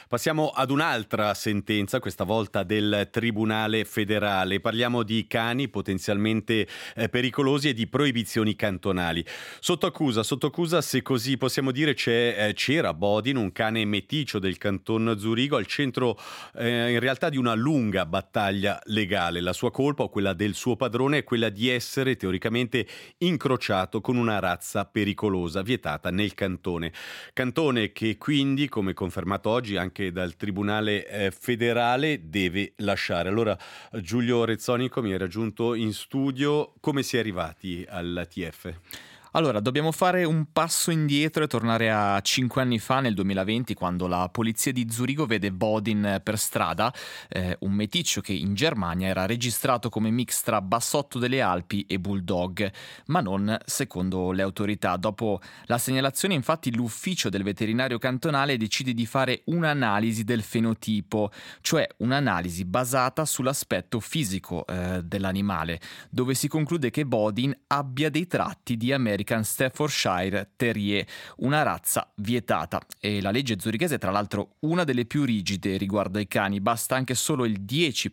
Passiamo ad un'altra sentenza, questa volta del Tribunale federale. Parliamo di cani potenzialmente pericolosi e di proibizioni cantonali. Sotto accusa, se così possiamo dire, c'era Bodin, un cane meticcio del canton Zurigo, al centro in realtà di una lunga battaglia legale. La sua colpa o quella del suo padrone è quella di essere teoricamente incrociato con una razza pericolosa, vietata nel cantone. Cantone che quindi, come confermato oggi anche dal Tribunale federale, deve lasciare. Allora, Giulio Rezzonico mi è raggiunto in studio. Come si è arrivati al TF? Allora, dobbiamo fare un passo indietro e tornare a 5 anni fa, nel 2020, quando la polizia di Zurigo vede Bodin per strada, un meticcio che in Germania era registrato come mix tra bassotto delle Alpi e bulldog, ma non secondo le autorità. Dopo la segnalazione, infatti, l'ufficio del veterinario cantonale decide di fare un'analisi del fenotipo, cioè un'analisi basata sull'aspetto fisico dell'animale, dove si conclude che Bodin abbia dei tratti di American Staffordshire Terrier, una razza vietata. E la legge zurighese è tra l'altro una delle più rigide riguardo ai cani. Basta anche solo il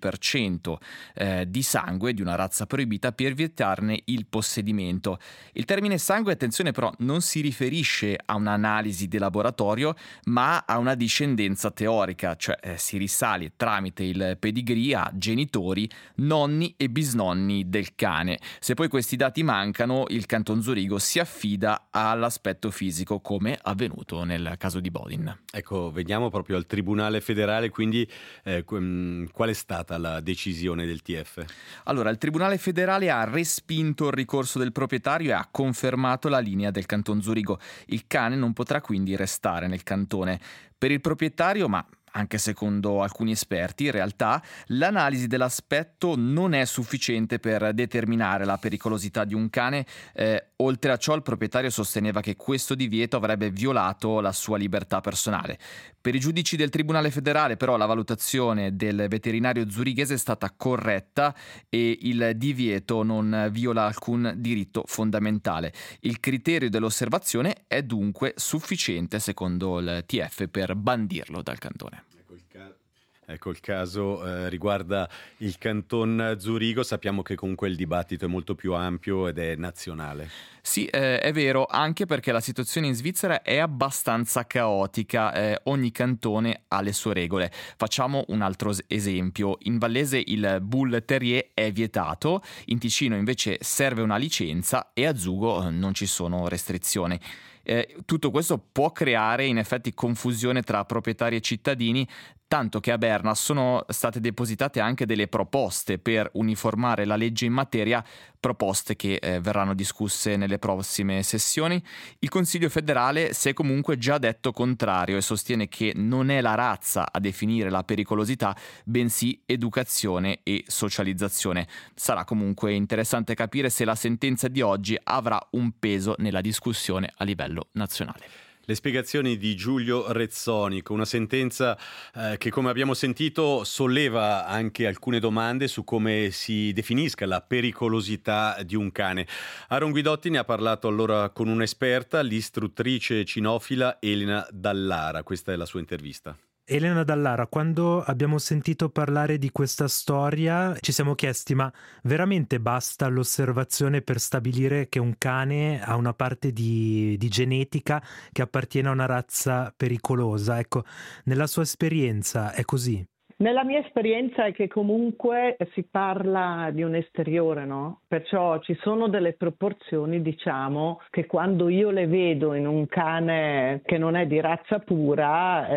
10% di sangue di una razza proibita per vietarne il possedimento. Il termine sangue, attenzione però, non si riferisce a un'analisi di laboratorio, ma a una discendenza teorica, cioè si risale tramite il pedigree a genitori, nonni e bisnonni del cane. Se poi questi dati mancano, il Canton Zurigo si affida all'aspetto fisico, come avvenuto nel caso di Bodin. Ecco, veniamo proprio al Tribunale federale, quindi qual è stata la decisione del TF? Allora, il Tribunale federale ha respinto il ricorso del proprietario e ha confermato la linea del Canton Zurigo. Il cane non potrà quindi restare nel cantone. Per il proprietario, ma anche secondo alcuni esperti, in realtà l'analisi dell'aspetto non è sufficiente per determinare la pericolosità di un cane. Oltre a ciò, il proprietario sosteneva che questo divieto avrebbe violato la sua libertà personale. Per i giudici del Tribunale federale, però, la valutazione del veterinario zurighese è stata corretta e il divieto non viola alcun diritto fondamentale. Il criterio dell'osservazione è dunque sufficiente, secondo il TF, per bandirlo dal cantone. Ecco, il caso riguarda il Canton Zurigo. Sappiamo che comunque il dibattito è molto più ampio ed è nazionale. Sì, è vero, anche perché la situazione in Svizzera è abbastanza caotica, ogni cantone ha le sue regole. Facciamo un altro esempio: in Vallese il Bull Terrier è vietato, in Ticino invece serve una licenza e a Zugo non ci sono restrizioni. Tutto questo può creare in effetti confusione tra proprietari e cittadini, tanto che a Berna sono state depositate anche delle proposte per uniformare la legge in materia, proposte che verranno discusse nelle prossime sessioni. Il Consiglio federale si è comunque già detto contrario e sostiene che non è la razza a definire la pericolosità, bensì educazione e socializzazione. Sarà comunque interessante capire se la sentenza di oggi avrà un peso nella discussione a livello nazionale. Le spiegazioni di Giulio Rezzonico, una sentenza che, come abbiamo sentito, solleva anche alcune domande su come si definisca la pericolosità di un cane. Aaron Guidotti ne ha parlato allora con un'esperta, l'istruttrice cinofila Elena Dallara. Questa è la sua intervista. Elena Dallara, quando abbiamo sentito parlare di questa storia ci siamo chiesti: ma veramente basta l'osservazione per stabilire che un cane ha una parte di genetica che appartiene a una razza pericolosa? Ecco, nella sua esperienza è così? Nella mia esperienza è che comunque si parla di un esteriore, no? Perciò ci sono delle proporzioni, diciamo, che quando io le vedo in un cane che non è di razza pura,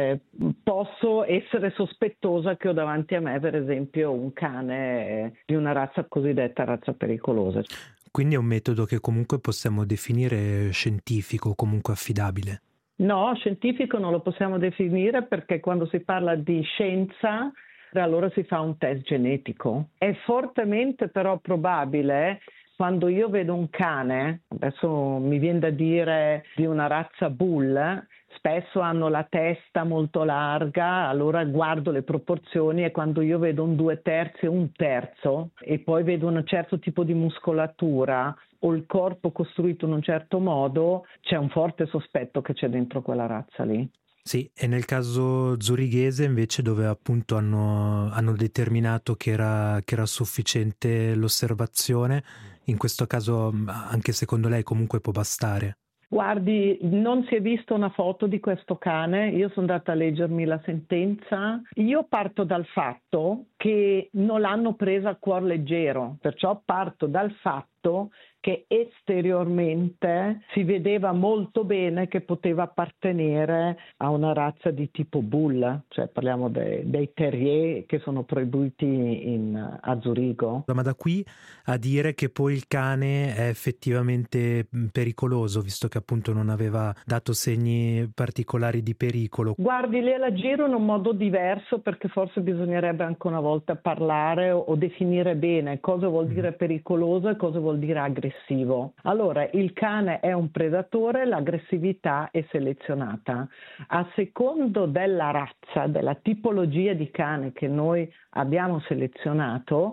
posso essere sospettosa che ho davanti a me, per esempio, un cane di una razza cosiddetta razza pericolosa. Quindi è un metodo che comunque possiamo definire scientifico, comunque affidabile. No, scientifico non lo possiamo definire, perché quando si parla di scienza allora si fa un test genetico. È fortemente però probabile, quando io vedo un cane, adesso mi viene da dire di una razza bull, spesso hanno la testa molto larga, allora guardo le proporzioni e quando io vedo un 2/3 o un terzo e poi vedo un certo tipo di muscolatura o il corpo costruito in un certo modo, c'è un forte sospetto che c'è dentro quella razza lì. Sì, e nel caso zurighese invece dove appunto hanno determinato che era sufficiente l'osservazione, in questo caso anche secondo lei comunque può bastare? Guardi, non si è vista una foto di questo cane, io sono andata a leggermi la sentenza. Io parto dal fatto che non l'hanno presa a cuor leggero, perciò parto dal fatto che esteriormente si vedeva molto bene che poteva appartenere a una razza di tipo bull, cioè parliamo dei terrier che sono proibiti a Zurigo. Ma da qui a dire che poi il cane è effettivamente pericoloso, visto che appunto non aveva dato segni particolari di pericolo. Guardi, lei la giro in un modo diverso perché forse bisognerebbe anche una volta parlare o definire bene cosa vuol dire pericoloso e cosa vuol dire aggressivo. Allora, il cane è un predatore, l'aggressività è selezionata. A secondo della razza, della tipologia di cane che noi abbiamo selezionato,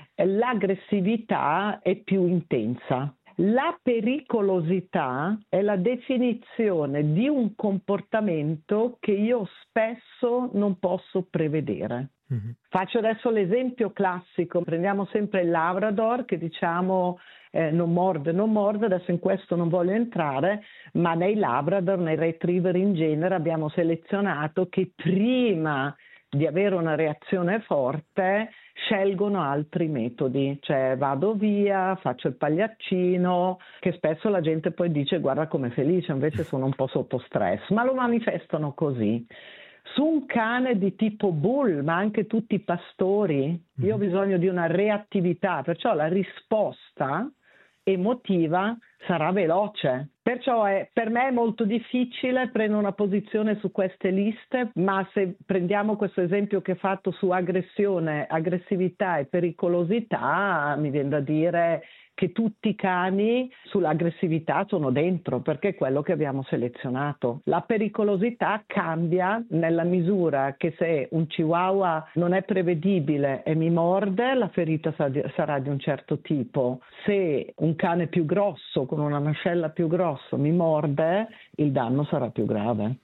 l'aggressività è più intensa. La pericolosità è la definizione di un comportamento che io spesso non posso prevedere. Faccio adesso l'esempio classico, prendiamo sempre il Labrador che diciamo non morde, adesso in questo non voglio entrare, ma nei Labrador, nei Retriever in genere abbiamo selezionato che prima di avere una reazione forte scelgono altri metodi, cioè vado via, faccio il pagliaccino, che spesso la gente poi dice guarda com'è felice, invece sono un po' sotto stress, ma lo manifestano così. Su un cane di tipo bull, ma anche tutti i pastori, io ho bisogno di una reattività, perciò la risposta emotiva sarà veloce. Perciò per me è molto difficile prendere una posizione su queste liste, ma se prendiamo questo esempio che ho fatto su aggressione, aggressività e pericolosità, mi viene da dire che tutti i cani sull'aggressività sono dentro, perché è quello che abbiamo selezionato. La pericolosità cambia nella misura che se un chihuahua non è prevedibile e mi morde, la ferita sarà di un certo tipo. Se un cane più grosso, con una mascella più grossa, mi morde, il danno sarà più grave.